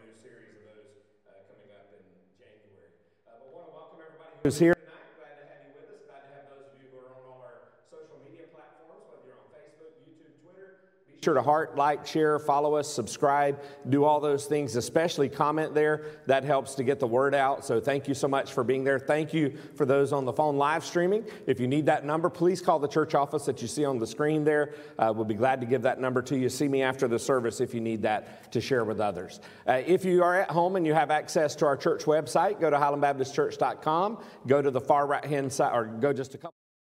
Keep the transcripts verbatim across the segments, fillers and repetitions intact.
new series of those uh, coming up in January. Uh, but want to welcome everybody who's here tonight. Glad to have you with us. Glad to have those of you who are on all our social media platforms, whether you're on Facebook, YouTube, Twitter. Be sure to heart, like, share, follow us, subscribe, do all those things, especially comment there. That helps to get the word out. So thank you so much for being there. Thank you for those on the phone live streaming. If you need that number, please call the church office that you see on the screen there. Uh, we'll be glad to give that number to you. See me after the service if you need that to share with others. Uh, if you are at home and you have access to our church website, go to highland baptist church dot com. Go to the far right-hand side, or go just a couple.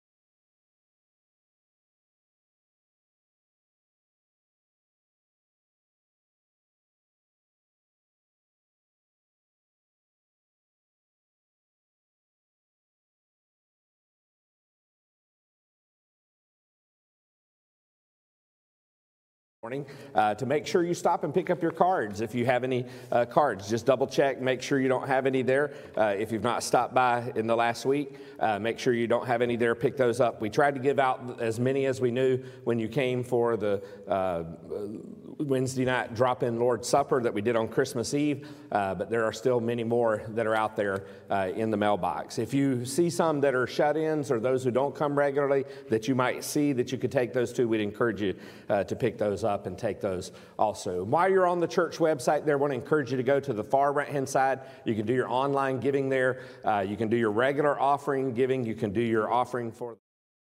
Morning, uh, to make sure you stop and pick up your cards. If you have any uh, cards, just double check, make sure you don't have any there. Uh, if you've not stopped by in the last week, uh, make sure you don't have any there, pick those up. We tried to give out as many as we knew when you came for the uh, Wednesday night drop-in Lord's Supper that we did on Christmas Eve, uh, but there are still many more that are out there uh, in the mailbox. If you see some that are shut-ins or those who don't come regularly that you might see that you could take those to, we'd encourage you uh, to pick those up. up and take those also. While you're on the church website there, I want to encourage you to go to the far right-hand side. You can do your online giving there. Uh, you can do your regular offering giving. You can do your offering for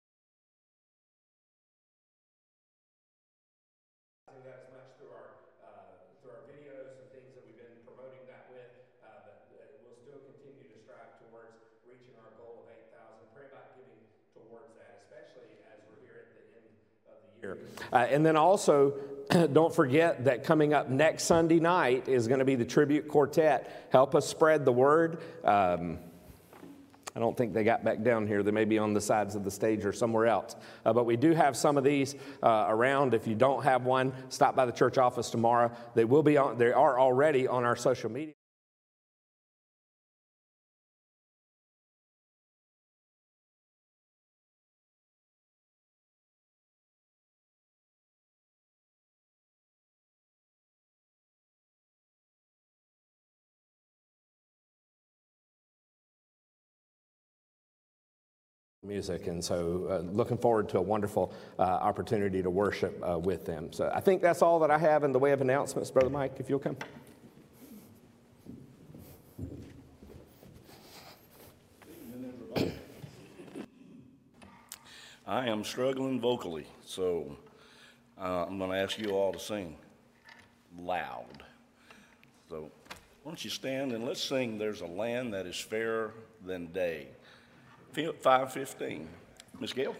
that as much through our, uh, through our videos and things that we've been promoting that with, uh, but uh, we'll still continue to strive towards reaching our goal of eight thousand. Pray about giving towards that, especially as we're here at the end of the year. Uh, and then also, don't forget that coming up next Sunday night is going to be the Tribute Quartet. Help us spread the word. Um, I don't think they got back down here. They may be on the sides of the stage or somewhere else. Uh, but we do have some of these uh, around. If you don't have one, stop by the church office tomorrow. They will be on. They are already on our social media. Music, and so uh, looking forward to a wonderful uh, opportunity to worship uh, with them. So I think that's all that I have in the way of announcements. Brother Mike, if you'll come. I am struggling vocally, so uh, I'm going to ask you all to sing loud. So why don't you stand and let's sing There's a Land That Is Fairer Than Day. five fifteen. Miss Gail?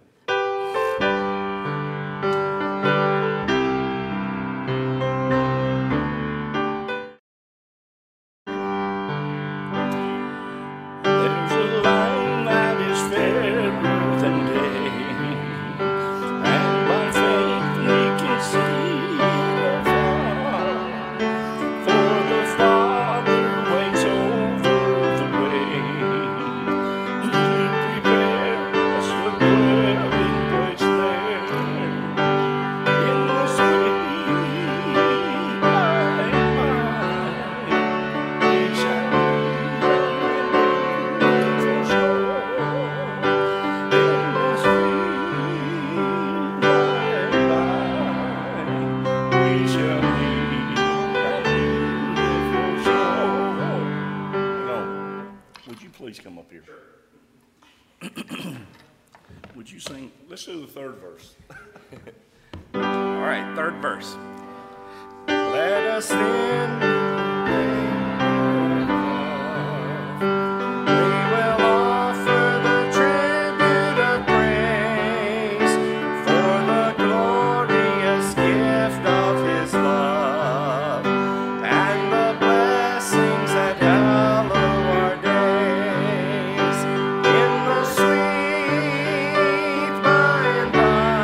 Would you sing? Let's do the third verse. All right, third verse. Let us then.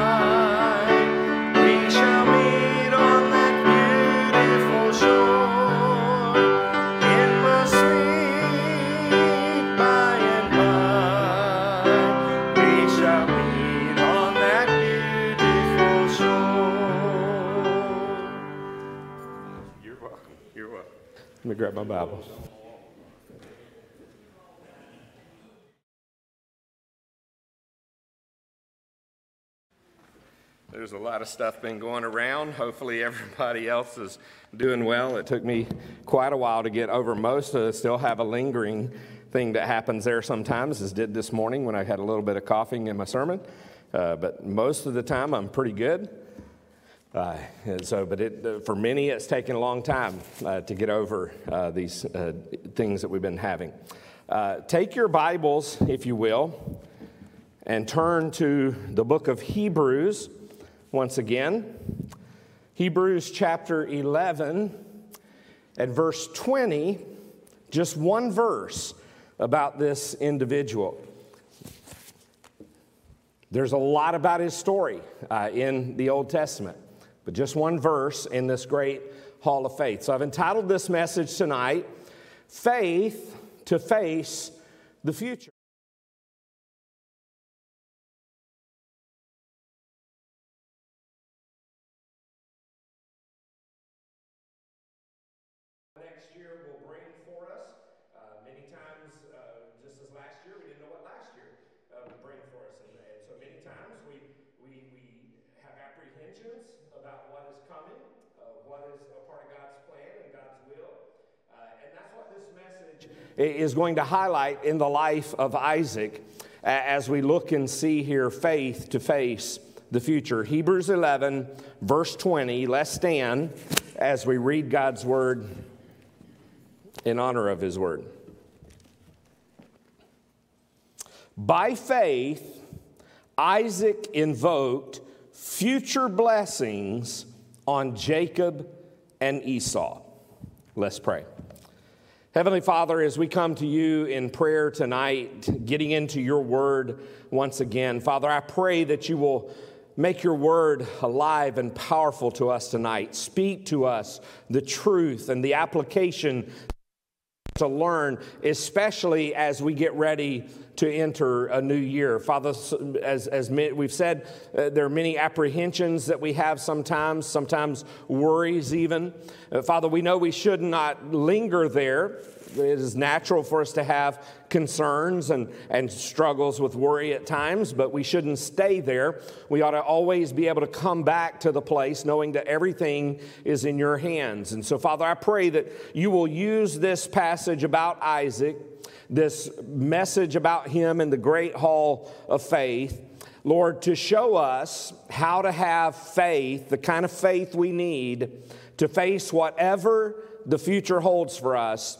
Shall meet on that beautiful shore. me grab my Bible. There's a lot of stuff been going around. Hopefully everybody else is doing well. It took me quite a while to get over most of it. Still have a lingering thing that happens there sometimes, as did this morning when I had a little bit of coughing in my sermon. Uh, but most of the time I'm pretty good. Uh, and so, but it, uh, for many it's taken a long time uh, to get over uh, these uh, things that we've been having. Uh, take your Bibles, if you will, and turn to the book of Hebrews. Once again, Hebrews chapter eleven and verse twenty, just one verse about this individual. There's a lot about his story uh, in the Old Testament, but just one verse in this great hall of faith. So I've entitled this message tonight, Faith to Face the Future. Next year will bring for us. Uh, many times, uh, just as last year, we didn't know what last year uh, would bring for us. And, and so many times we, we, we have apprehensions about what is coming, uh, what is a part of God's plan and God's will. Uh, and that's what this message is going to highlight in the life of Isaac as we look and see here faith to face the future. Hebrews eleven, verse twenty. Let's stand as we read God's word in honor of his word. By faith, Isaac invoked future blessings on Jacob and Esau. Let's pray. Heavenly Father, as we come to you in prayer tonight, getting into your word once again, Father, I pray that you will make your word alive and powerful to us tonight. Speak to us the truth and the application to learn, especially as we get ready to enter a new year. Father, as, as we've said, uh, there are many apprehensions that we have sometimes, sometimes worries even. Uh, Father, we know we should not linger there. It is natural for us to have concerns and, and struggles with worry at times, but we shouldn't stay there. We ought to always be able to come back to the place knowing that everything is in your hands. And so, Father, I pray that you will use this passage about Isaac, this message about him in the great hall of faith, Lord, to show us how to have faith, the kind of faith we need to face whatever the future holds for us.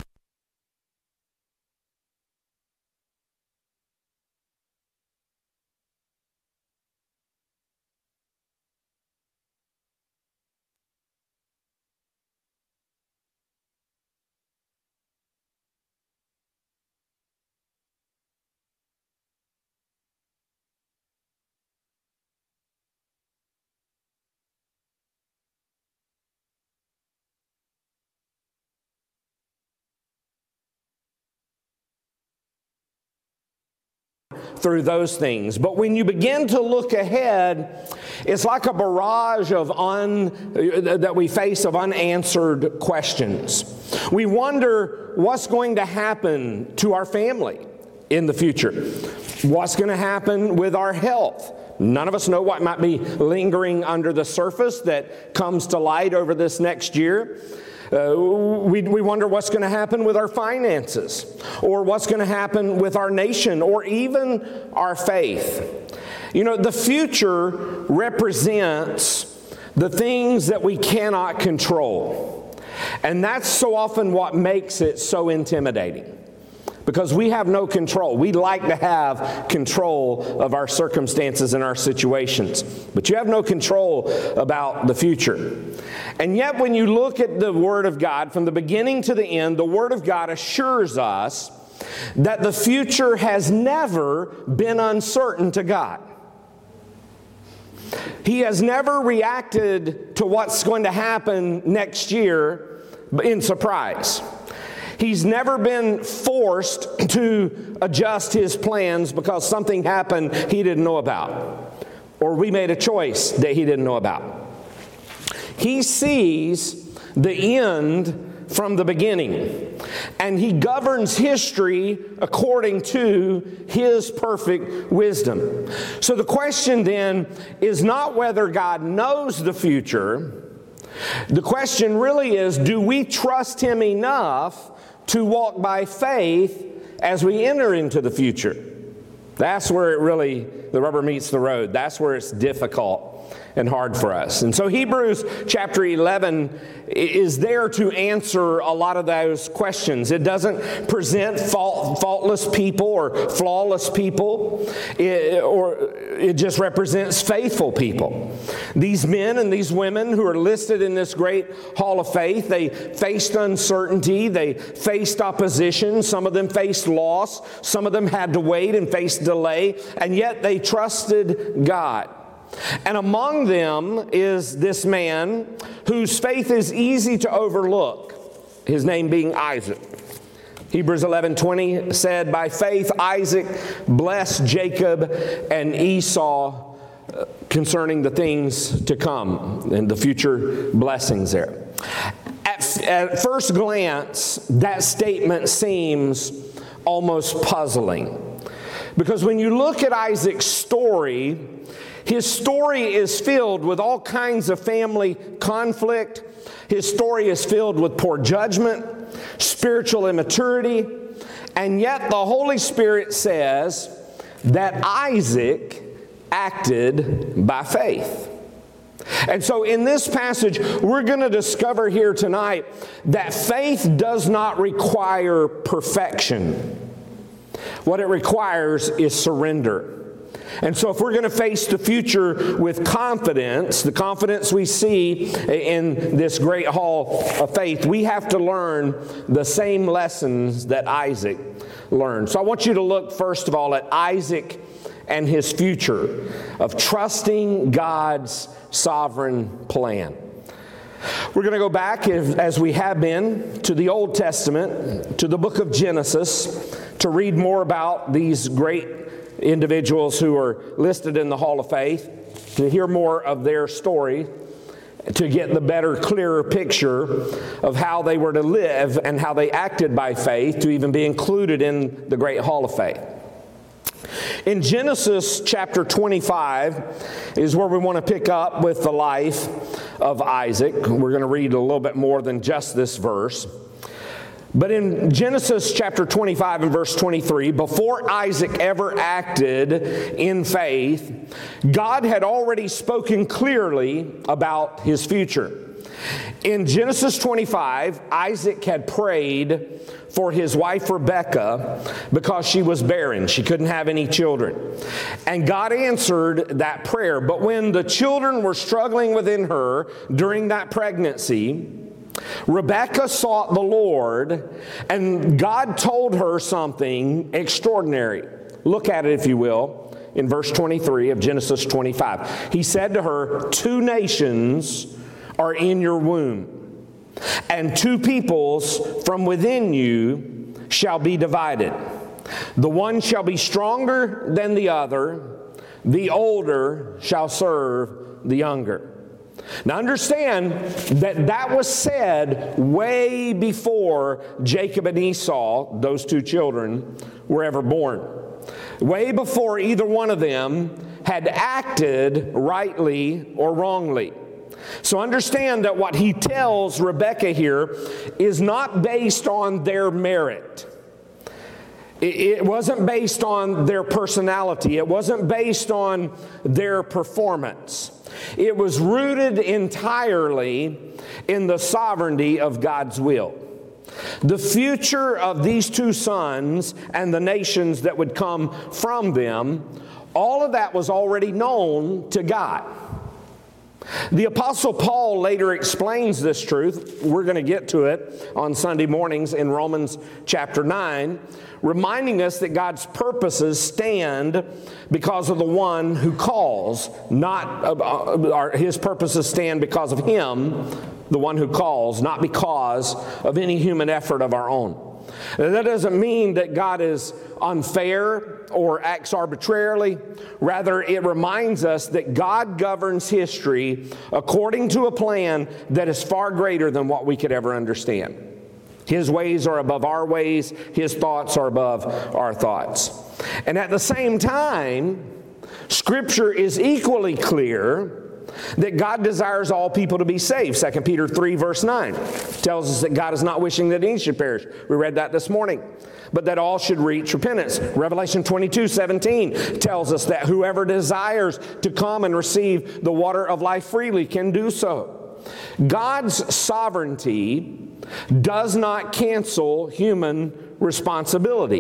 Through those things. But when you begin to look ahead, it's like a barrage of un, that we face of unanswered questions. We wonder what's going to happen to our family in the future. What's going to happen with our health? None of us know what might be lingering under the surface that comes to light over this next year. Uh, we, we wonder what's going to happen with our finances, or what's going to happen with our nation, or even our faith. You know, the future represents the things that we cannot control. And that's so often what makes it so intimidating. Because we have no control. We like to have control of our circumstances and our situations. But you have no control about the future. And yet when you look at the Word of God, from the beginning to the end, the Word of God assures us that the future has never been uncertain to God. He has never reacted to what's going to happen next year in surprise. He's never been forced to adjust his plans because something happened he didn't know about, or we made a choice that he didn't know about. He sees the end from the beginning, and he governs history according to his perfect wisdom. So the question then is not whether God knows the future. The question really is, do we trust him enough to walk by faith as we enter into the future? That's where it really, the rubber meets the road. That's where it's difficult and hard for us. And so Hebrews chapter eleven is there to answer a lot of those questions. It doesn't present fault, faultless people or flawless people, it, or it just represents faithful people. These men and these women who are listed in this great hall of faith, they faced uncertainty, they faced opposition, some of them faced loss, some of them had to wait and face delay, and yet they trusted God. And among them is this man whose faith is easy to overlook, his name being Isaac. Hebrews eleven twenty said, by faith Isaac blessed Jacob and Esau concerning the things to come and the future blessings there. At, at first glance, that statement seems almost puzzling. Because when you look at Isaac's story, his story is filled with all kinds of family conflict. His story is filled with poor judgment, spiritual immaturity, and yet the Holy Spirit says that Isaac acted by faith. And so in this passage, we're going to discover here tonight that faith does not require perfection. What it requires is surrender. And so if we're going to face the future with confidence, the confidence we see in this great hall of faith, we have to learn the same lessons that Isaac learned. So I want you to look first of all at Isaac and his future of trusting God's sovereign plan. We're going to go back, as we have been, to the Old Testament, to the book of Genesis, to read more about these great individuals who are listed in the Hall of Faith, to hear more of their story, to get the better, clearer picture of how they were to live and how they acted by faith to even be included in the great Hall of Faith. In Genesis chapter twenty-five is where we want to pick up with the life of Isaac. We're going to read a little bit more than just this verse. But in Genesis chapter twenty-five and verse twenty-three, before Isaac ever acted in faith, God had already spoken clearly about his future. In Genesis twenty-five, Isaac had prayed for his wife Rebekah because she was barren. She couldn't have any children. And God answered that prayer. But when the children were struggling within her during that pregnancy, Rebekah sought the Lord, and God told her something extraordinary. Look at it, if you will, in verse twenty-three of Genesis twenty-five. He said to her, two nations are in your womb, and two peoples from within you shall be divided. The one shall be stronger than the other, the older shall serve the younger. Now understand that that was said way before Jacob and Esau, those two children, were ever born. Way before either one of them had acted rightly or wrongly. So understand that what he tells Rebekah here is not based on their merit. It wasn't based on their personality. It wasn't based on their performance. It was rooted entirely in the sovereignty of God's will. The future of these two sons and the nations that would come from them, all of that was already known to God. The Apostle Paul later explains this truth. We're going to get to it on Sunday mornings in Romans chapter nine, reminding us that God's purposes stand because of the one who calls, not uh, his purposes stand because of him, the one who calls, not because of any human effort of our own. Now, that doesn't mean that God is unfair or acts arbitrarily. Rather, it reminds us that God governs history according to a plan that is far greater than what we could ever understand. His ways are above our ways. His thoughts are above our thoughts. And at the same time, Scripture is equally clear that God desires all people to be saved. Second Peter three, verse nine tells us that God is not wishing that any should perish. We read that this morning. But that all should reach repentance. Revelation twenty-two, seventeen tells us that whoever desires to come and receive the water of life freely can do so. God's sovereignty does not cancel human responsibility.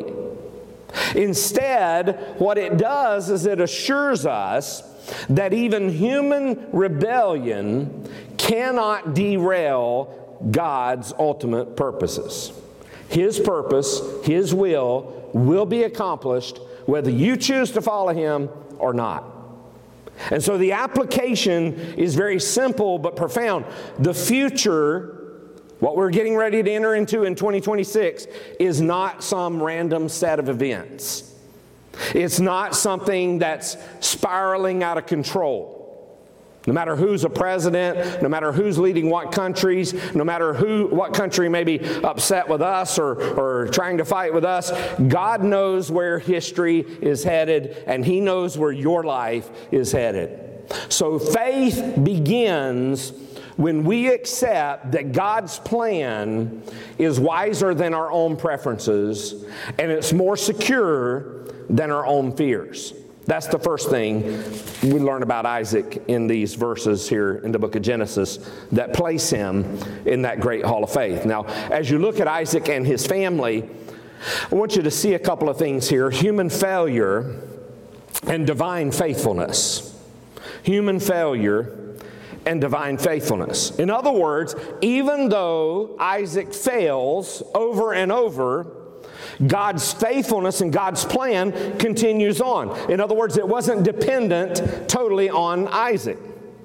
Instead, what it does is it assures us that even human rebellion cannot derail God's ultimate purposes. His purpose, His will, will be accomplished whether you choose to follow Him or not. And so the application is very simple but profound. The future, what we're getting ready to enter into in twenty twenty-six, is not some random set of events. It's not something that's spiraling out of control. No matter who's a president, no matter who's leading what countries, no matter who, what country may be upset with us or, or trying to fight with us, God knows where history is headed, and He knows where your life is headed. So faith begins when we accept that God's plan is wiser than our own preferences, and it's more secure than our own fears. That's the first thing we learn about Isaac in these verses here in the book of Genesis that place him in that great hall of faith. Now, as you look at Isaac and his family, I want you to see a couple of things here. Human failure and divine faithfulness. Human failure and divine faithfulness. In other words, even though Isaac fails over and over, God's faithfulness and God's plan continues on. In other words, it wasn't dependent totally on Isaac.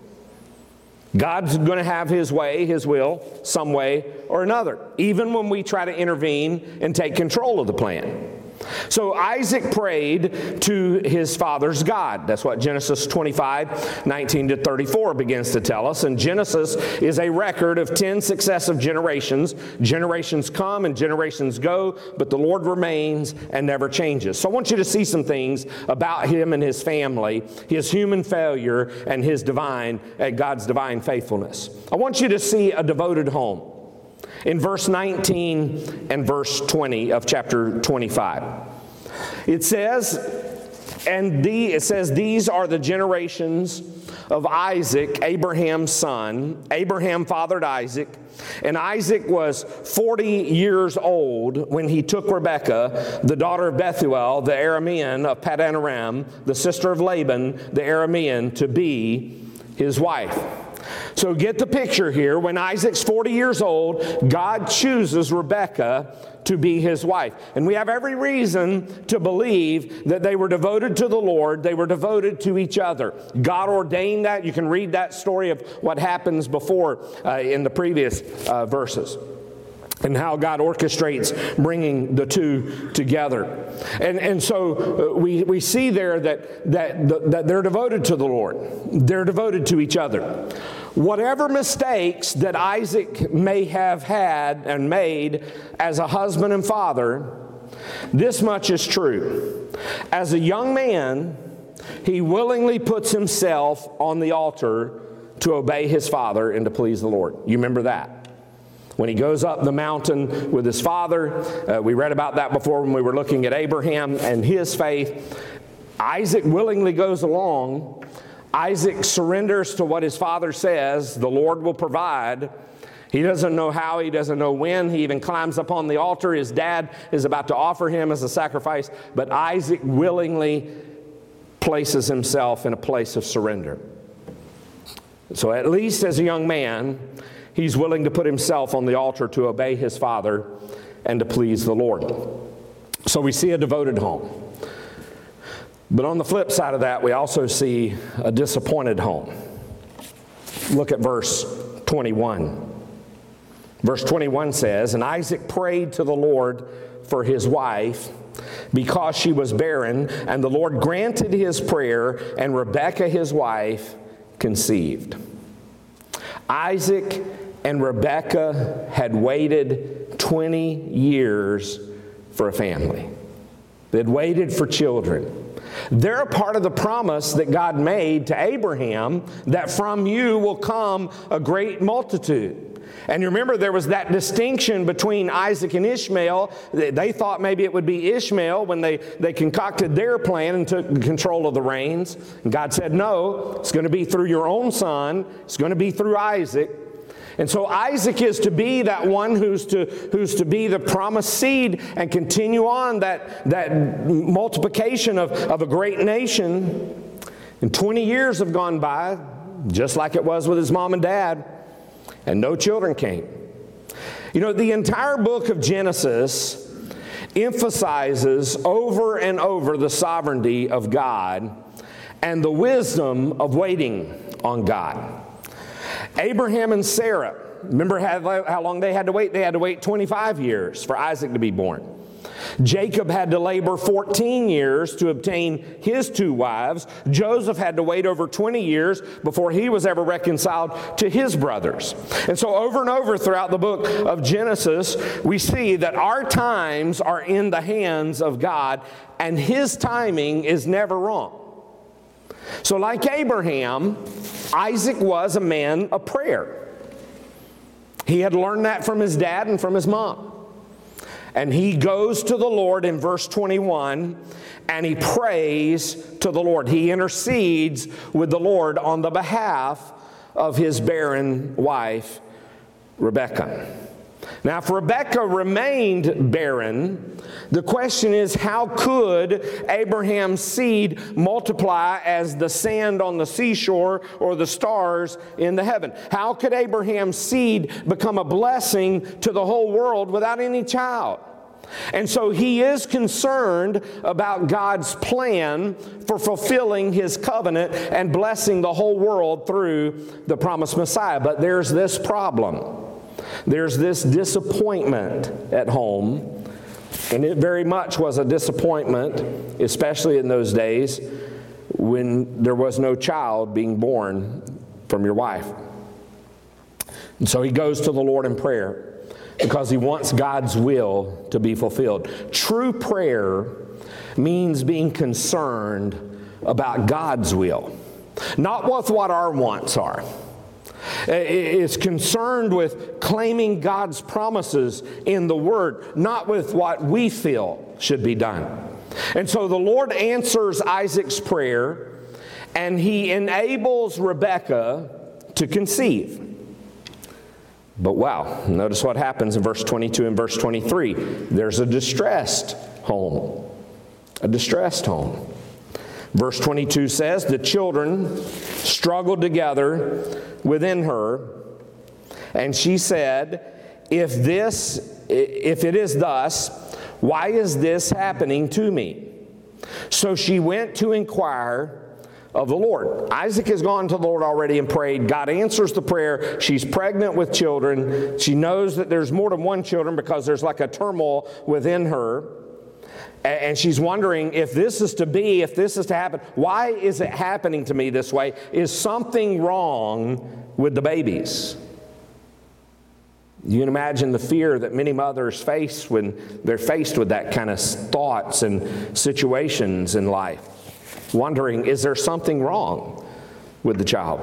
God's going to have His way, His will, some way or another, even when we try to intervene and take control of the plan. So Isaac prayed to his father's God. That's what Genesis twenty-five, nineteen to thirty-four begins to tell us. And Genesis is a record of ten successive generations. Generations come and generations go, but the Lord remains and never changes. So I want you to see some things about him and his family, his human failure and his divine, and God's divine faithfulness. I want you to see a devoted home. In verse nineteen and verse twenty of chapter twenty-five, it says, and the, it says, these are the generations of Isaac, Abraham's son. Abraham fathered Isaac, and Isaac was forty years old when he took Rebekah, the daughter of Bethuel, the Aramean of Paddan Aram, the sister of Laban, the Aramean, to be his wife. So get the picture here. When Isaac's forty years old, God chooses Rebekah to be his wife. And we have every reason to believe that they were devoted to the Lord. They were devoted to each other. God ordained that. You can read that story of what happens before uh, in the previous uh, verses, and how God orchestrates bringing the two together. And, and so uh, we, we see there that, that, the, that they're devoted to the Lord. They're devoted to each other. Whatever mistakes that Isaac may have had and made as a husband and father, this much is true. As a young man, he willingly puts himself on the altar to obey his father and to please the Lord. You remember that? When he goes up the mountain with his father, uh, we read about that before when we were looking at Abraham and his faith. Isaac willingly goes along. Isaac surrenders to what his father says. The Lord will provide. He doesn't know how, he doesn't know when. He even climbs up on the altar. His dad is about to offer him as a sacrifice, but Isaac willingly places himself in a place of surrender. So at least as a young man, he's willing to put himself on the altar to obey his father and to please the Lord. So we see a devoted home. But on the flip side of that, we also see a disappointed home. Look at verse twenty-one. Verse twenty-one says, and Isaac prayed to the Lord for his wife because she was barren, and the Lord granted his prayer, and Rebekah his wife conceived. Isaac and Rebekah had waited twenty years for a family. They'd waited for children. They're a part of the promise that God made to Abraham that from you will come a great multitude. And you remember there was that distinction between Isaac and Ishmael. They thought maybe it would be Ishmael when they, they concocted their plan and took control of the reins. And God said, no, it's going to be through your own son. It's going to be through Isaac. And so Isaac is to be that one who's to, who's to be the promised seed and continue on that, that multiplication of, of a great nation. And twenty years have gone by, just like it was with his mom and dad, and no children came. You know, the entire book of Genesis emphasizes over and over the sovereignty of God and the wisdom of waiting on God. Abraham and Sarah, remember how, how long they had to wait? They had to wait twenty-five years for Isaac to be born. Jacob had to labor fourteen years to obtain his two wives. Joseph had to wait over twenty years before he was ever reconciled to his brothers. And so over and over throughout the book of Genesis, we see that our times are in the hands of God, and his timing is never wrong. So like Abraham, Isaac was a man of prayer. He had learned that from his dad and from his mom. And he goes to the Lord in verse twenty-one, and he prays to the Lord. He intercedes with the Lord on the behalf of his barren wife, Rebekah. Now, if Rebekah remained barren, the question is, how could Abraham's seed multiply as the sand on the seashore or the stars in the heaven? How could Abraham's seed become a blessing to the whole world without any child? And so he is concerned about God's plan for fulfilling his covenant and blessing the whole world through the promised Messiah. But there's this problem. There's this disappointment at home, and it very much was a disappointment, especially in those days when there was no child being born from your wife. And so he goes to the Lord in prayer because he wants God's will to be fulfilled. True prayer means being concerned about God's will, not with what our wants are. It's concerned with claiming God's promises in the Word, not with what we feel should be done. And so the Lord answers Isaac's prayer, and he enables Rebekah to conceive. But wow, notice what happens in verse twenty-two and verse twenty-three. There's a distressed home. A distressed home. Verse twenty-two says, the children struggled together within her, and she said, if this, if it is thus, why is this happening to me? So she went to inquire of the Lord. Isaac has gone to the Lord already and prayed. God answers the prayer. She's pregnant with children. She knows that there's more than one children because there's like a turmoil within her. And she's wondering if this is to be, if this is to happen, why is it happening to me this way? Is something wrong with the babies? You can imagine the fear that many mothers face when they're faced with that kind of thoughts and situations in life. Wondering, is there something wrong with the child?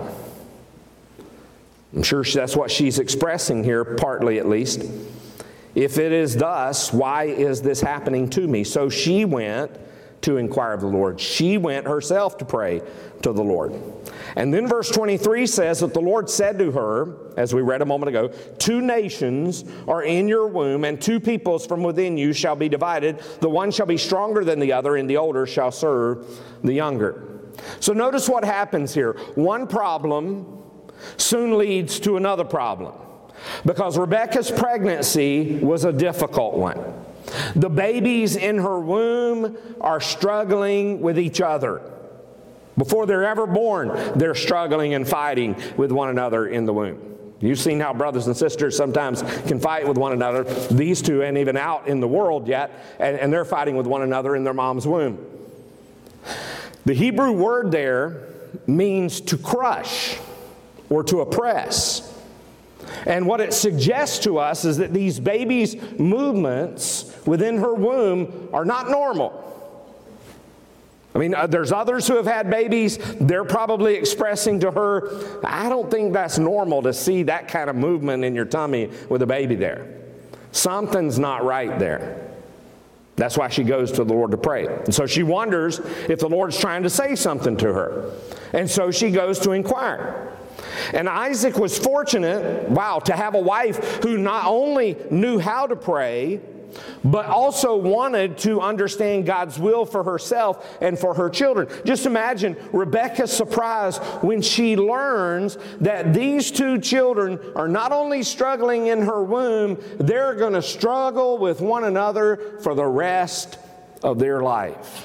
I'm sure that's what she's expressing here, partly at least. If it is thus, why is this happening to me? So she went to inquire of the Lord. She went herself to pray to the Lord. And then verse twenty-three says that the Lord said to her, as we read a moment ago, two nations are in your womb, and two peoples from within you shall be divided. The one shall be stronger than the other, and the older shall serve the younger. So notice what happens here. One problem soon leads to another problem, because Rebekah's pregnancy was a difficult one. The babies in her womb are struggling with each other. Before they're ever born, they're struggling and fighting with one another in the womb. You've seen how brothers and sisters sometimes can fight with one another. These two ain't even out in the world yet, and, and they're fighting with one another in their mom's womb. The Hebrew word there means to crush or to oppress. And what it suggests to us is that these babies' movements within her womb are not normal. I mean, there's others who have had babies. They're probably expressing to her, I don't think that's normal to see that kind of movement in your tummy with a baby there. Something's not right there. That's why she goes to the Lord to pray. And so she wonders if the Lord's trying to say something to her. And so she goes to inquire. And Isaac was fortunate, wow, to have a wife who not only knew how to pray, but also wanted to understand God's will for herself and for her children. Just imagine Rebekah's surprise when she learns that these two children are not only struggling in her womb, they're going to struggle with one another for the rest of their life.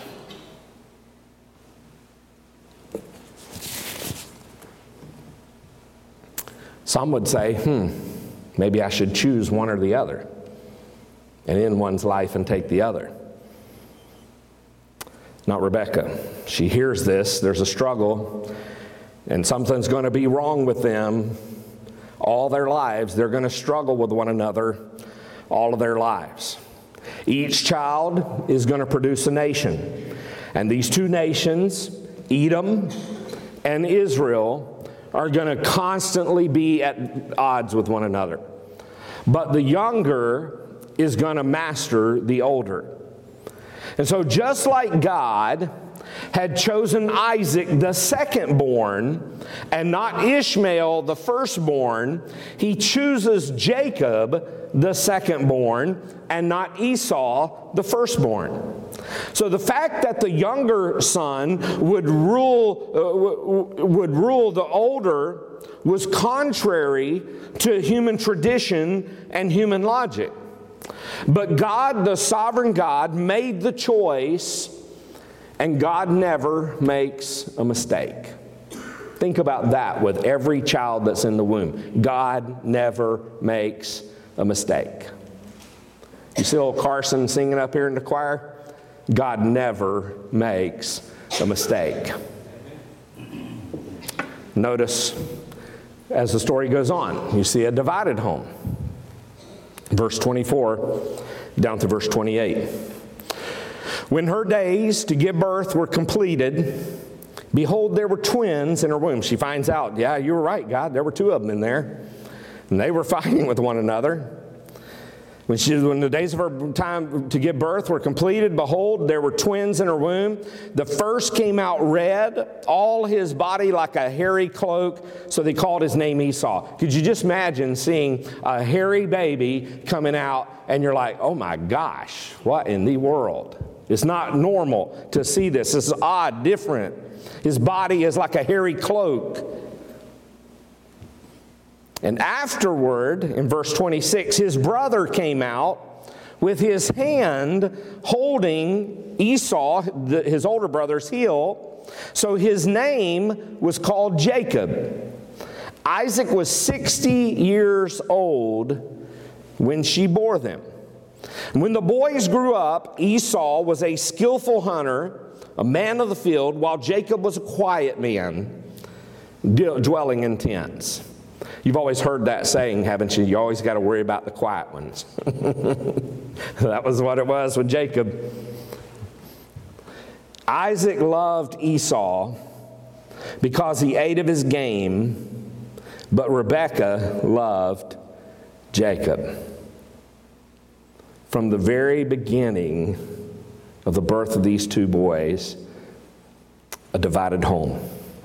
Some would say, hmm, maybe I should choose one or the other and end one's life and take the other. Not Rebekah. She hears this, there's a struggle, and something's going to be wrong with them all their lives. They're going to struggle with one another all of their lives. Each child is going to produce a nation. And these two nations, Edom and Israel, are going to constantly be at odds with one another. But the younger is going to master the older. And so just like God had chosen Isaac, the second-born, and not Ishmael, the firstborn, he chooses Jacob, the second-born, and not Esau, the firstborn. So the fact that the younger son would rule, uh, would rule the older was contrary to human tradition and human logic. But God, the sovereign God, made the choice, and God never makes a mistake. Think about that with every child that's in the womb. God never makes a mistake. You see old Carson singing up here in the choir? God never makes a mistake. Notice as the story goes on, you see a divided home. Verse twenty-four down to verse twenty-eight. When her days to give birth were completed, behold, there were twins in her womb. She finds out, yeah, you were right, God, there were two of them in there. And they were fighting with one another. When, she, when the days of her time to give birth were completed, behold, there were twins in her womb. The first came out red, all his body like a hairy cloak, so they called his name Esau. Could you just imagine seeing a hairy baby coming out, and you're like, oh my gosh, what in the world? It's not normal to see this. This is odd, different. His body is like a hairy cloak. And afterward, in verse twenty-six, his brother came out with his hand holding Esau, the, his older brother's heel. So his name was called Jacob. Isaac was sixty years old when she bore them. When the boys grew up, Esau was a skillful hunter, a man of the field, while Jacob was a quiet man, dwelling in tents. You've always heard that saying, haven't you? You always got to worry about the quiet ones. That was what it was with Jacob. Isaac loved Esau because he ate of his game, but Rebekah loved Jacob. From the very beginning of the birth of these two boys, a divided home.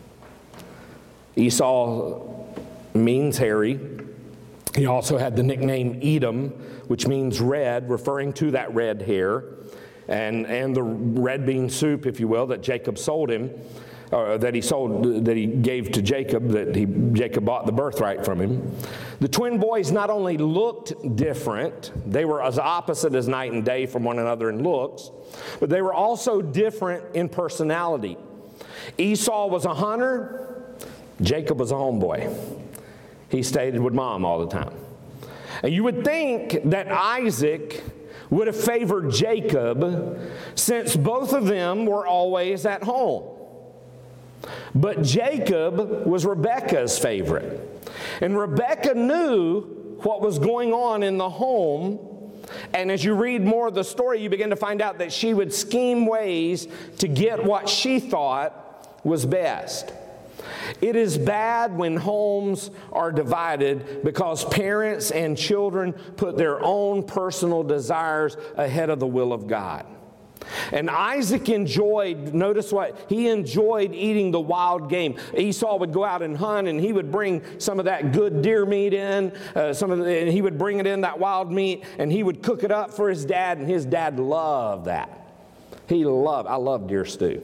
Esau means hairy. He also had the nickname Edom, which means red, referring to that red hair, and, and the red bean soup, if you will, that Jacob sold him, or that he sold, that he gave to Jacob, that he, Jacob bought the birthright from him. The twin boys not only looked different, they were as opposite as night and day from one another in looks, but they were also different in personality. Esau was a hunter, Jacob was a homeboy. He stayed with mom all the time. And you would think that Isaac would have favored Jacob since both of them were always at home. But Jacob was Rebekah's favorite. And Rebekah knew what was going on in the home. And as you read more of the story, you begin to find out that she would scheme ways to get what she thought was best. It is bad when homes are divided because parents and children put their own personal desires ahead of the will of God. And Isaac enjoyed, notice what, he enjoyed eating the wild game. Esau would go out and hunt, and he would bring some of that good deer meat in, uh, some of the, and he would bring it in, that wild meat, and he would cook it up for his dad, and his dad loved that. He loved, I love deer stew.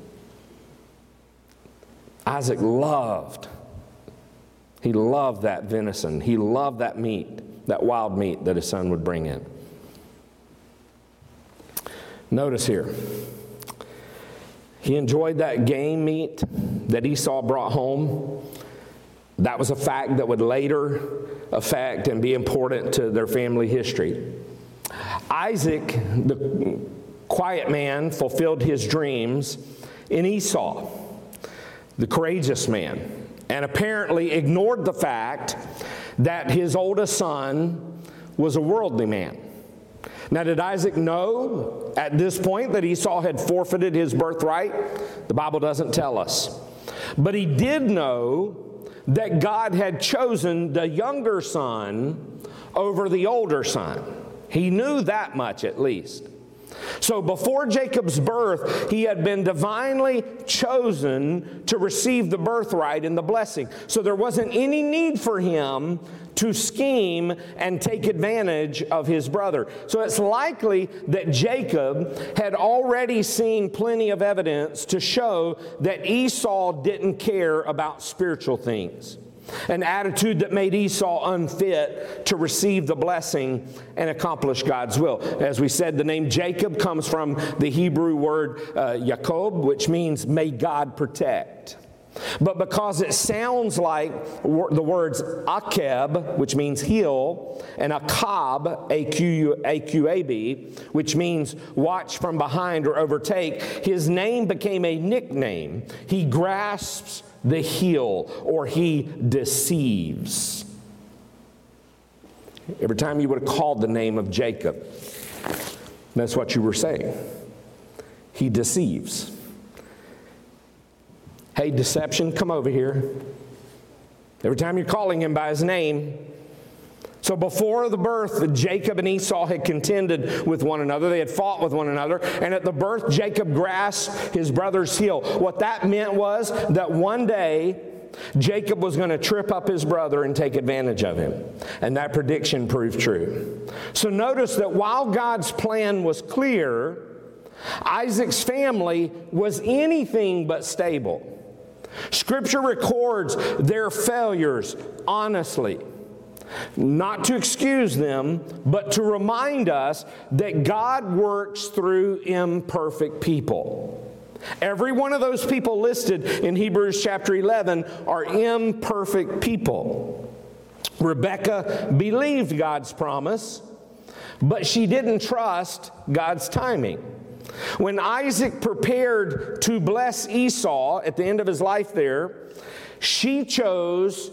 Isaac loved, he loved that venison. He loved that meat, that wild meat that his son would bring in. Notice here, he enjoyed that game meat that Esau brought home. That was a fact that would later affect and be important to their family history. Isaac, the quiet man, fulfilled his dreams in Esau, the courageous man, and apparently ignored the fact that his oldest son was a worldly man. Now, did Isaac know at this point that Esau had forfeited his birthright? The Bible doesn't tell us. But he did know that God had chosen the younger son over the older son. He knew that much at least. So before Jacob's birth, he had been divinely chosen to receive the birthright and the blessing. So there wasn't any need for him to scheme and take advantage of his brother. So it's likely that Jacob had already seen plenty of evidence to show that Esau didn't care about spiritual things. An attitude that made Esau unfit to receive the blessing and accomplish God's will. As we said, the name Jacob comes from the Hebrew word uh, Yaakov, which means may God protect. But because it sounds like the words Akab, which means heel, and Akab, A Q A B, which means watch from behind or overtake, his name became a nickname. He grasps the heel, or he deceives. Every time you would have called the name of Jacob, that's what you were saying. He deceives. Hey, deception, come over here. Every time you're calling him by his name. So before the birth, Jacob and Esau had contended with one another. They had fought with one another. And at the birth, Jacob grasped his brother's heel. What that meant was that one day, Jacob was going to trip up his brother and take advantage of him. And that prediction proved true. So notice that while God's plan was clear, Isaac's family was anything but stable. Scripture records their failures honestly. Not to excuse them, but to remind us that God works through imperfect people. Every one of those people listed in Hebrews chapter eleven are imperfect people. Rebekah believed God's promise, but she didn't trust God's timing. When Isaac prepared to bless Esau at the end of his life there, she chose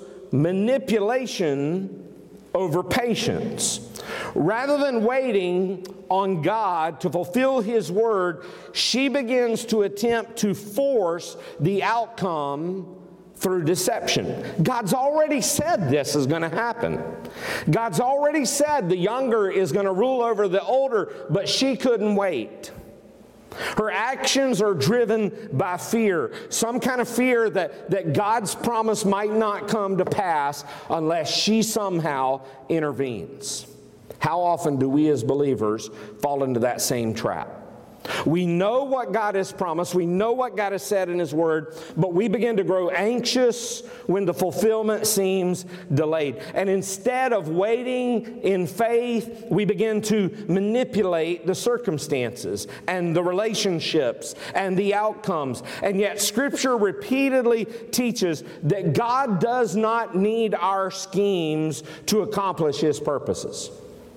manipulation over patience. Rather than waiting on God to fulfill His word, she begins to attempt to force the outcome through deception. God's already said this is going to happen. God's already said the younger is going to rule over the older, but she couldn't wait. Her actions are driven by fear, some kind of fear that, that God's promise might not come to pass unless she somehow intervenes. How often do we as believers fall into that same trap? We know what God has promised. We know what God has said in His Word, but we begin to grow anxious when the fulfillment seems delayed. And instead of waiting in faith, we begin to manipulate the circumstances and the relationships and the outcomes. And yet Scripture repeatedly teaches that God does not need our schemes to accomplish His purposes.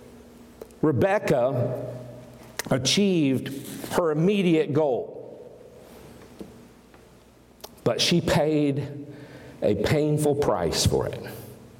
Rebekah achieved her immediate goal, but she paid a painful price for it.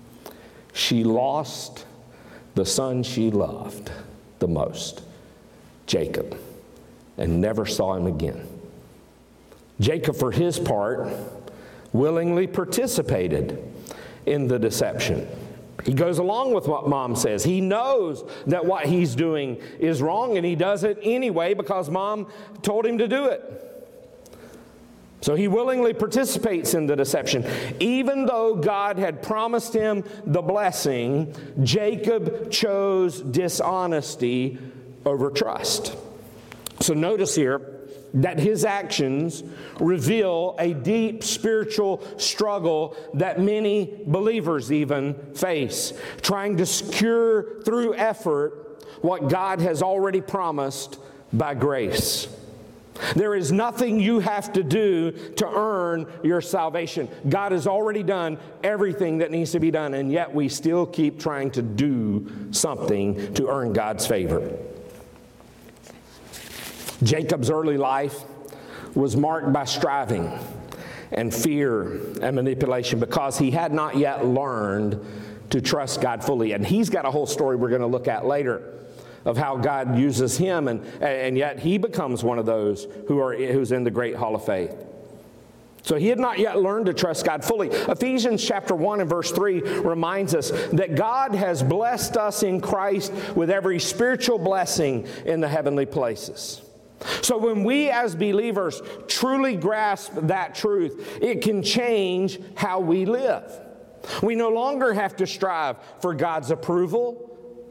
she lost the son she loved the most, Jacob, and never saw him again. Jacob, for his part, willingly participated in the deception. He goes along with what mom says. He knows that what he's doing is wrong, and he does it anyway because mom told him to do it. So he willingly participates in the deception. Even though God had promised him the blessing, Jacob chose dishonesty over trust. So notice here that his actions reveal a deep spiritual struggle that many believers even face, trying to secure through effort what God has already promised by grace. There is nothing you have to do to earn your salvation. God has already done everything that needs to be done, and yet we still keep trying to do something to earn God's favor. Jacob's early life was marked by striving and fear and manipulation because he had not yet learned to trust God fully. And he's got a whole story we're going to look at later of how God uses him, and, and yet he becomes one of those who are who's in the great hall of faith. So he had not yet learned to trust God fully. Ephesians chapter one and verse three reminds us that God has blessed us in Christ with every spiritual blessing in the heavenly places. So when we as believers truly grasp that truth, it can change how we live. We no longer have to strive for God's approval.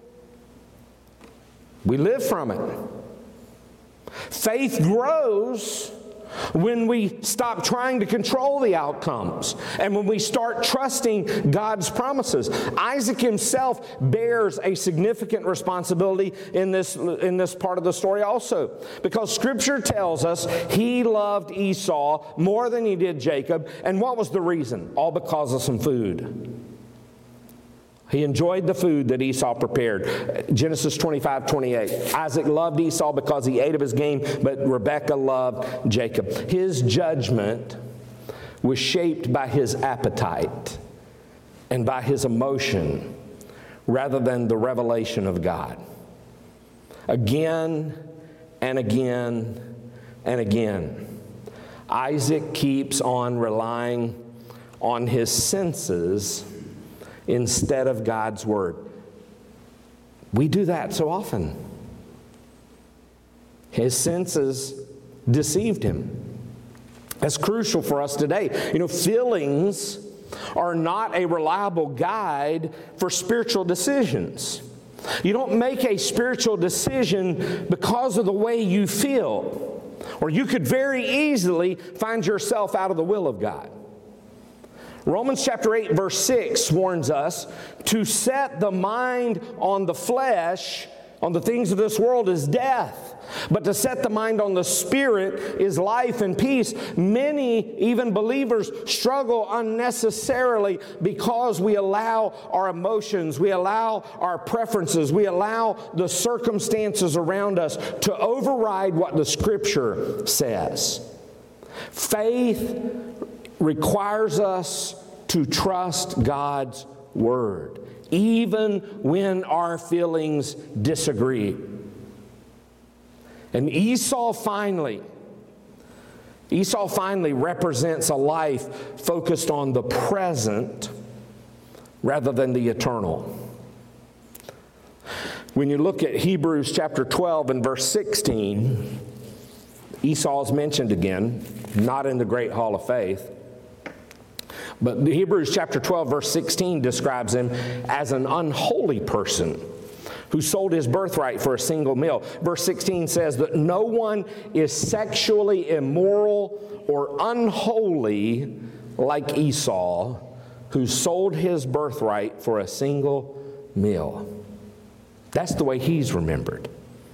We live from it. Faith grows when we stop trying to control the outcomes and when we start trusting God's promises. Isaac himself bears a significant responsibility in this, in this part of the story also, because Scripture tells us he loved Esau more than he did Jacob. And what was the reason? All because of some food. He enjoyed the food that Esau prepared. Genesis twenty-five twenty-eight. Isaac loved Esau because he ate of his game, but Rebekah loved Jacob. His judgment was shaped by his appetite and by his emotion rather than the revelation of God. Again and again and again, Isaac keeps on relying on his senses instead of God's Word. We do that so often. His senses deceived him. That's crucial for us today. You know, feelings are not a reliable guide for spiritual decisions. You don't make a spiritual decision because of the way you feel, or you could very easily find yourself out of the will of God. Romans chapter eight verse six warns us to set the mind on the flesh, on the things of this world, is death. But to set the mind on the Spirit is life and peace. Many, even believers, struggle unnecessarily because we allow our emotions, we allow our preferences, we allow the circumstances around us to override what the Scripture says. Faith requires us to trust God's Word, even when our feelings disagree. And Esau finally, Esau finally represents a life focused on the present rather than the eternal. When you look at Hebrews chapter twelve and verse sixteen, Esau is mentioned again, not in the great hall of faith. But Hebrews chapter twelve verse sixteen describes him as an unholy person who sold his birthright for a single meal. Verse sixteen says that no one is sexually immoral or unholy like Esau, who sold his birthright for a single meal. That's the way he's remembered.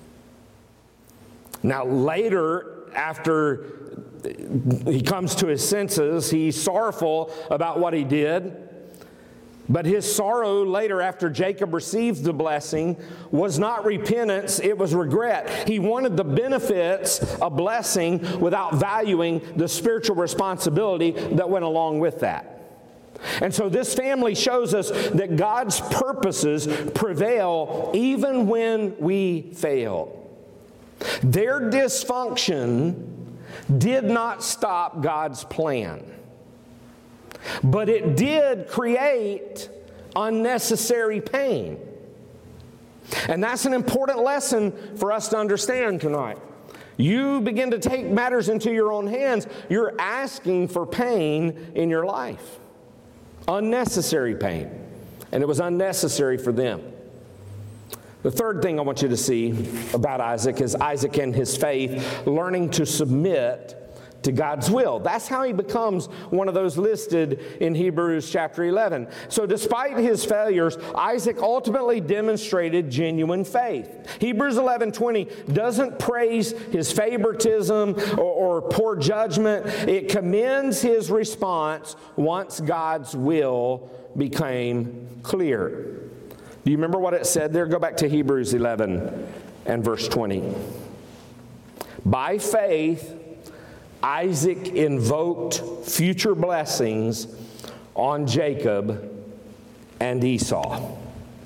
Now later, after he comes to his senses, he's sorrowful about what he did. But his sorrow later, after Jacob received the blessing, was not repentance, it was regret. He wanted the benefits of blessing without valuing the spiritual responsibility that went along with that. And so this family shows us that God's purposes prevail even when we fail. Their dysfunction did not stop God's plan, but it did create unnecessary pain. And that's an important lesson for us to understand tonight. You begin to take matters into your own hands, you're asking for pain in your life. Unnecessary pain. And it was unnecessary for them. The third thing I want you to see about Isaac is Isaac and his faith learning to submit to God's will. That's how he becomes one of those listed in Hebrews chapter eleven. So despite his failures, Isaac ultimately demonstrated genuine faith. Hebrews eleven twenty doesn't praise his favoritism or, or poor judgment. It commends his response once God's will became clear. Do you remember what it said there? Go back to Hebrews eleven and verse twenty. By faith, Isaac invoked future blessings on Jacob and Esau.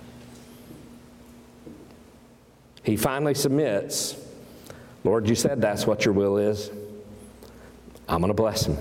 He finally submits. Lord, you said that's what your will is. I'm going to bless him.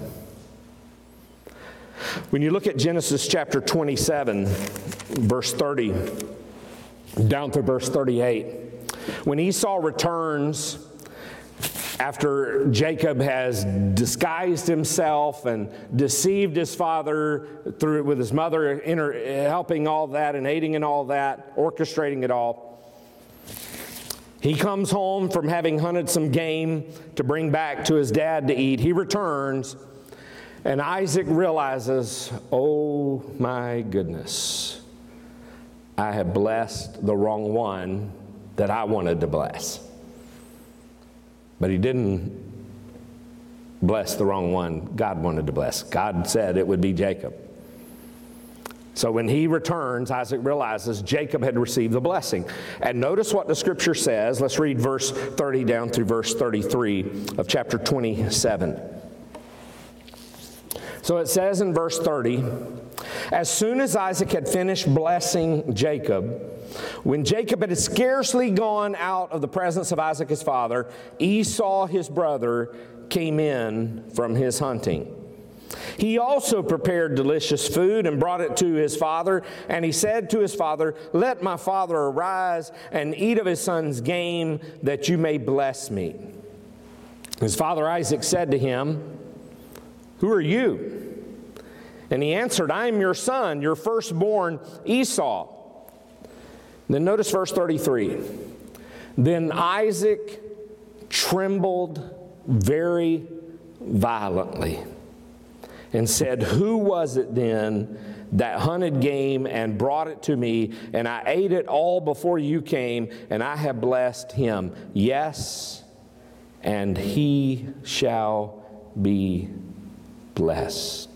When you look at Genesis chapter twenty-seven, verse thirty, down to verse thirty-eight, when Esau returns after Jacob has disguised himself and deceived his father through with his mother inter, helping all that and aiding in all that, orchestrating it all, he comes home from having hunted some game to bring back to his dad to eat. He returns, and Isaac realizes, oh my goodness, I have blessed the wrong one that I wanted to bless. But he didn't bless the wrong one God wanted to bless. God said it would be Jacob. So when he returns, Isaac realizes Jacob had received the blessing. And notice what the scripture says. Let's read verse thirty down through verse thirty-three of chapter twenty-seven. So it says in verse thirty, as soon as Isaac had finished blessing Jacob, when Jacob had scarcely gone out of the presence of Isaac his father, Esau his brother came in from his hunting. He also prepared delicious food and brought it to his father, and he said to his father, let my father arise and eat of his son's game, that you may bless me. His father Isaac said to him, who are you? And he answered, I am your son, your firstborn Esau. Then notice verse thirty-three. Then Isaac trembled very violently and said, who was it then that hunted game and brought it to me, and I ate it all before you came, and I have blessed him? Yes, and he shall be blessed.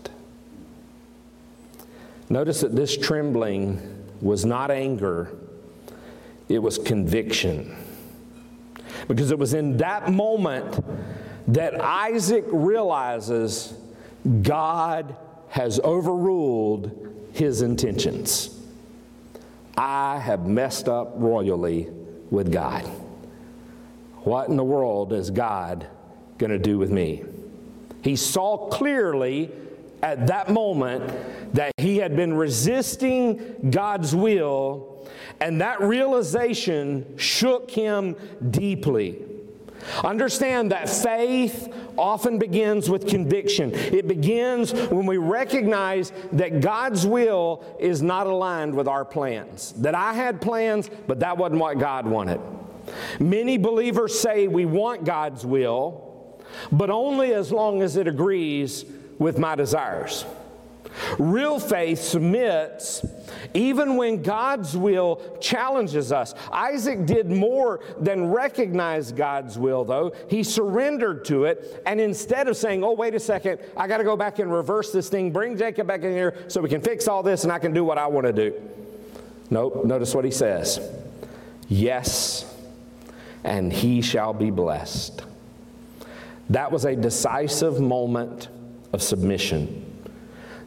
Notice that this trembling was not anger. It was conviction. Because it was in that moment that Isaac realizes God has overruled his intentions. I have messed up royally with God. What in the world is God going to do with me? He saw clearly at that moment that he had been resisting God's will, and that realization shook him deeply. Understand that faith often begins with conviction. It begins when we recognize that God's will is not aligned with our plans. That I had plans, but that wasn't what God wanted. Many believers say we want God's will, but only as long as it agrees with my desires. Real faith submits even when God's will challenges us. Isaac did more than recognize God's will, though. He surrendered to it, and instead of saying, oh, wait a second, I got to go back and reverse this thing, bring Jacob back in here so we can fix all this and I can do what I want to do. Nope, notice what he says. Yes, and he shall be blessed. That was a decisive moment of submission.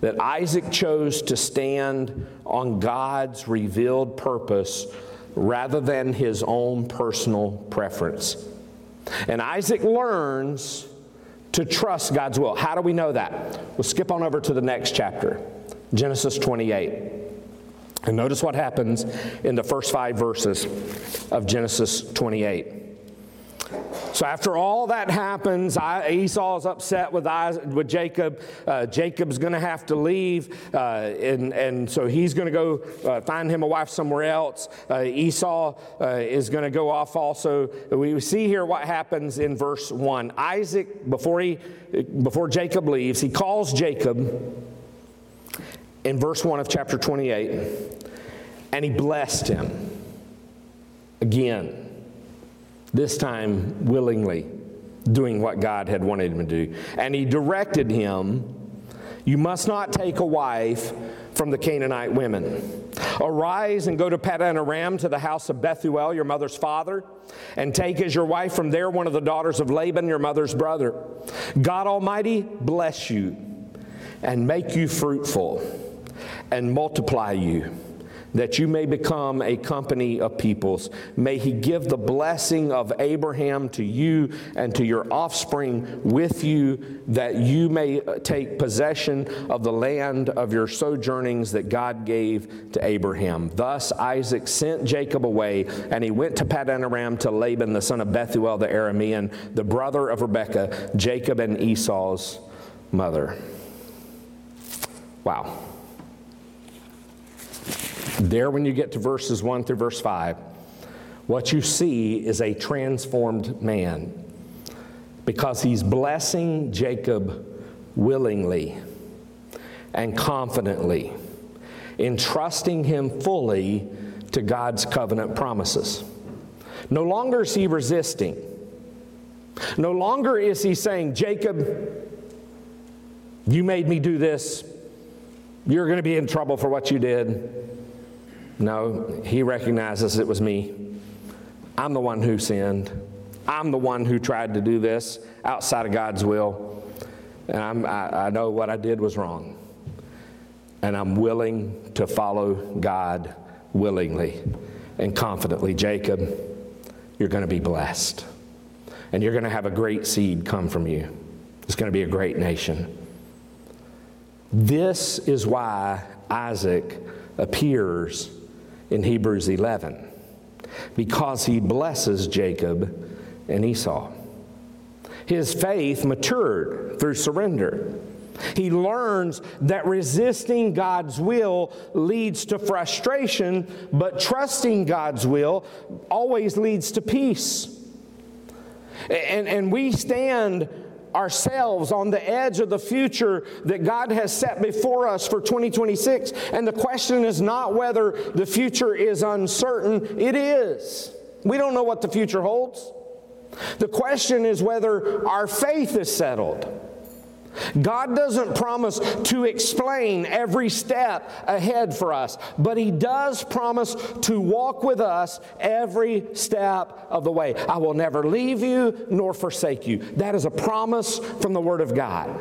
that Isaac chose to stand on God's revealed purpose rather than his own personal preference. And Isaac learns to trust God's will. How do we know that? We'll skip on over to the next chapter, Genesis twenty-eight. And notice what happens in the first five verses of Genesis twenty-eight. So after all that happens, Esau is upset with Isaac, with Jacob. Uh, Jacob's going to have to leave, uh, and, and so he's going to go uh, find him a wife somewhere else. Uh, Esau uh, is going to go off also. We see here what happens in verse one. Isaac, before he, before Jacob leaves, he calls Jacob in verse one of chapter twenty-eight, and he blessed him again. This time willingly, doing what God had wanted him to do. And he directed him, you must not take a wife from the Canaanite women. Arise and go to Paddan Aram, to the house of Bethuel, your mother's father, and take as your wife from there one of the daughters of Laban, your mother's brother. God Almighty bless you and make you fruitful and multiply you, that you may become a company of peoples. May he give the blessing of Abraham to you and to your offspring with you, that you may take possession of the land of your sojournings that God gave to Abraham. Thus Isaac sent Jacob away, and he went to Paddan Aram to Laban, the son of Bethuel the Aramean, the brother of Rebekah, Jacob and Esau's mother. Wow. There, when you get to verses one through verse five, what you see is a transformed man, because he's blessing Jacob willingly and confidently, entrusting him fully to God's covenant promises. No longer is he resisting. No longer is he saying, Jacob, you made me do this. You're going to be in trouble for what you did. No, he recognizes it was me. I'm the one who sinned. I'm the one who tried to do this outside of God's will. And I'm, I, I know what I did was wrong. And I'm willing to follow God willingly and confidently. Jacob, you're going to be blessed. And you're going to have a great seed come from you. It's going to be a great nation. This is why Isaac appears in Hebrews eleven, because he blesses Jacob and Esau. His faith matured through surrender. He learns that resisting God's will leads to frustration, but trusting God's will always leads to peace. And, and we stand ourselves on the edge of the future that God has set before us for twenty twenty-six. And the question is not whether the future is uncertain. It is. We don't know what the future holds. The question is whether our faith is settled. God doesn't promise to explain every step ahead for us, but He does promise to walk with us every step of the way. I will never leave you nor forsake you. That is a promise from the Word of God.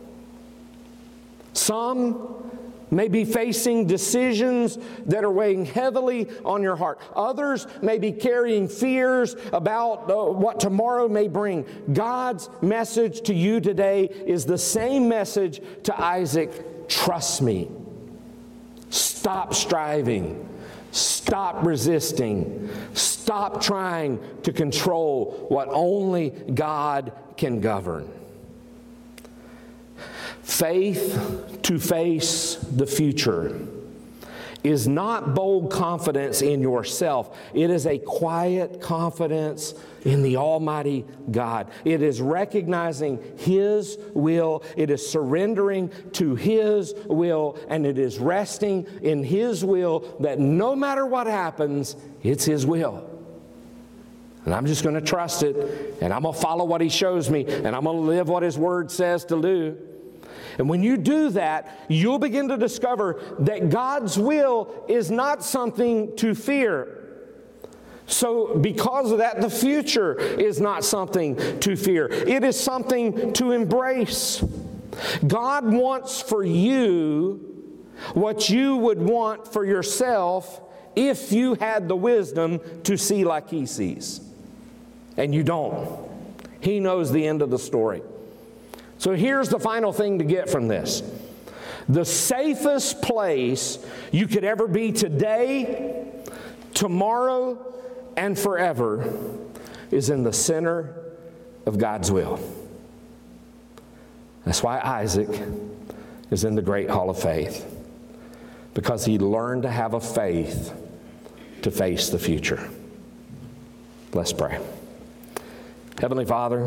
Some may be facing decisions that are weighing heavily on your heart. Others may be carrying fears about uh, what tomorrow may bring. God's message to you today is the same message to Isaac. Trust me. Stop striving. Stop resisting. Stop trying to control what only God can govern. Faith to face the future is not bold confidence in yourself. It is a quiet confidence in the Almighty God. It is recognizing His will. It is surrendering to His will. And it is resting in His will that no matter what happens, it's His will. And I'm just going to trust it. And I'm going to follow what He shows me. And I'm going to live what His Word says to do. And when you do that, you'll begin to discover that God's will is not something to fear. So because of that, the future is not something to fear. It is something to embrace. God wants for you what you would want for yourself if you had the wisdom to see like He sees. And you don't. He knows the end of the story. So here's the final thing to get from this. The safest place you could ever be today, tomorrow, and forever is in the center of God's will. That's why Isaac is in the Great Hall of Faith, because he learned to have a faith to face the future. Let's pray. Heavenly Father,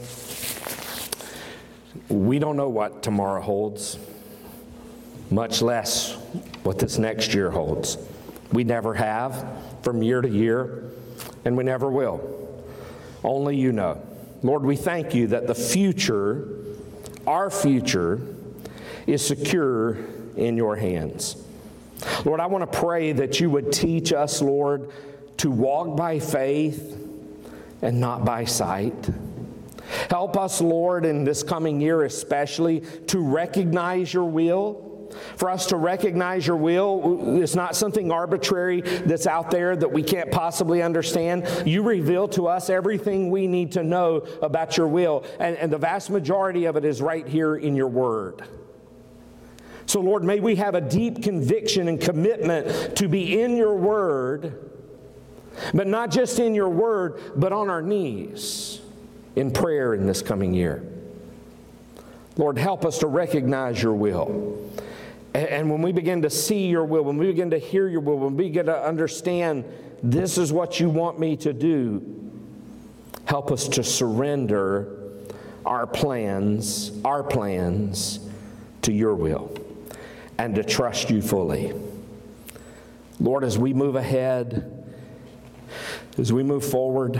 we don't know what tomorrow holds, much less what this next year holds. We never have from year to year, and we never will. Only you know. Lord, we thank you that the future, our future, is secure in your hands. Lord, I want to pray that you would teach us, Lord, to walk by faith and not by sight. Help us, Lord, in this coming year especially, to recognize your will. For us to recognize your will is not something arbitrary that's out there that we can't possibly understand. You reveal to us everything we need to know about your will, and, and the vast majority of it is right here in your word. So, Lord, may we have a deep conviction and commitment to be in your word, but not just in your word, but on our knees in prayer in this coming year. Lord, help us to recognize your will. And when we begin to see your will, when we begin to hear your will, when we begin to understand this is what you want me to do, help us to surrender our plans, our plans to your will, and to trust you fully. Lord, as we move ahead, as we move forward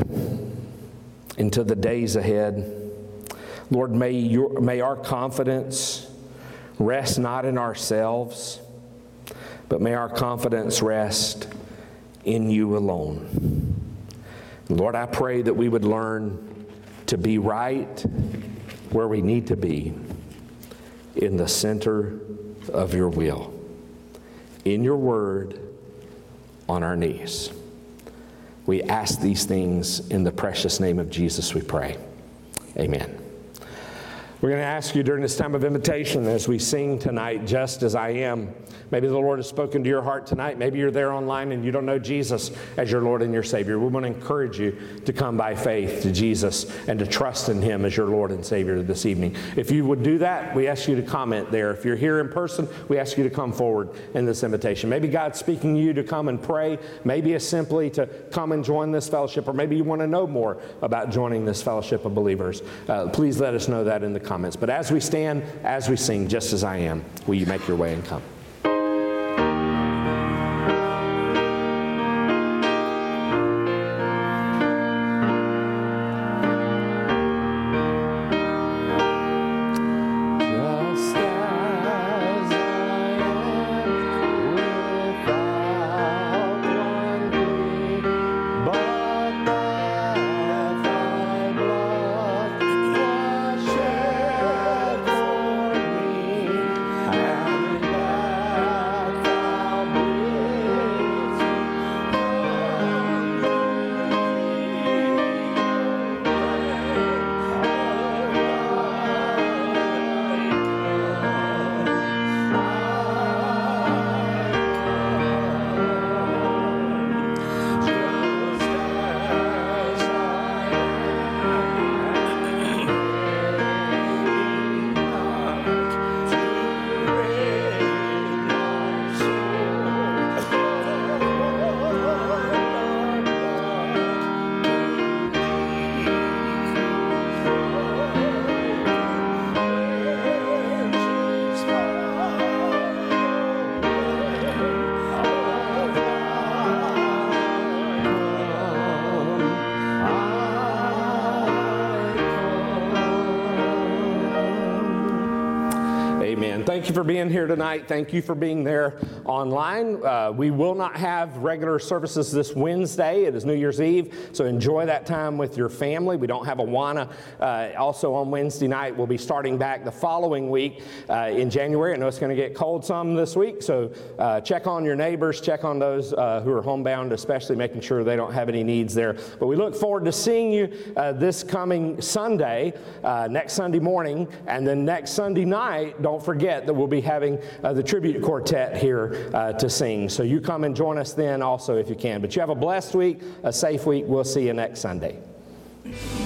into the days ahead, Lord, may your, may our confidence rest not in ourselves, but may our confidence rest in you alone. Lord, I pray that we would learn to be right where we need to be, in the center of your will, in your word, on our knees. We ask these things in the precious name of Jesus, we pray. Amen. We're going to ask you during this time of invitation as we sing tonight, Just As I Am. Maybe the Lord has spoken to your heart tonight. Maybe you're there online and you don't know Jesus as your Lord and your Savior. We want to encourage you to come by faith to Jesus and to trust in Him as your Lord and Savior this evening. If you would do that, we ask you to comment there. If you're here in person, we ask you to come forward in this invitation. Maybe God's speaking to you to come and pray. Maybe it's simply to come and join this fellowship, or maybe you want to know more about joining this fellowship of believers. Uh, please let us know that in the comments. Comments. But as we stand, as we sing, Just As I Am, will you make your way and come? Amen. Thank you for being here tonight. Thank you for being there online. Uh, we will not have regular services this Wednesday. It is New Year's Eve, so enjoy that time with your family. We don't have Awana uh, also on Wednesday night. We'll be starting back the following week uh, in January. I know it's going to get cold some this week, so uh, check on your neighbors, check on those uh, who are homebound, especially making sure they don't have any needs there. But we look forward to seeing you uh, this coming Sunday, uh, next Sunday morning, and then next Sunday night, don't forget that we'll be having uh, the tribute quartet here uh, to sing. So you come and join us then also if you can. But you have a blessed week, a safe week. We'll see you next Sunday.